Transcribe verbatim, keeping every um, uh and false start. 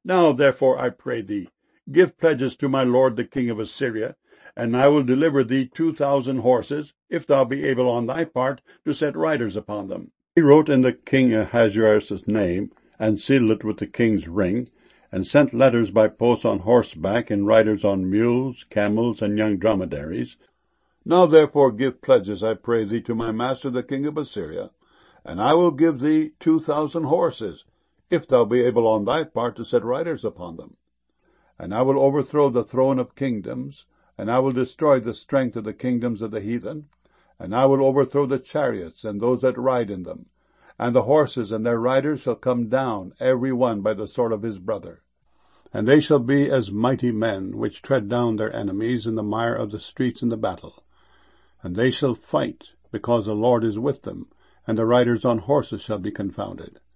Now therefore, I pray thee, give pledges to my lord the king of Assyria, and I will deliver thee two thousand horses, if thou be able on thy part to set riders upon them. He wrote in the king Ahasuerus' name, and sealed it with the king's ring, and sent letters by post on horseback, and riders on mules, camels, and young dromedaries. Now therefore give pledges, I pray thee, to my master the king of Assyria, and I will give thee two thousand horses, if thou be able on thy part to set riders upon them. And I will overthrow the throne of kingdoms, and I will destroy the strength of the kingdoms of the heathen, and I will overthrow the chariots and those that ride in them, and the horses and their riders shall come down, every one by the sword of his brother. And they shall be as mighty men, which tread down their enemies in the mire of the streets in the battle. And they shall fight, because the Lord is with them, and the riders on horses shall be confounded.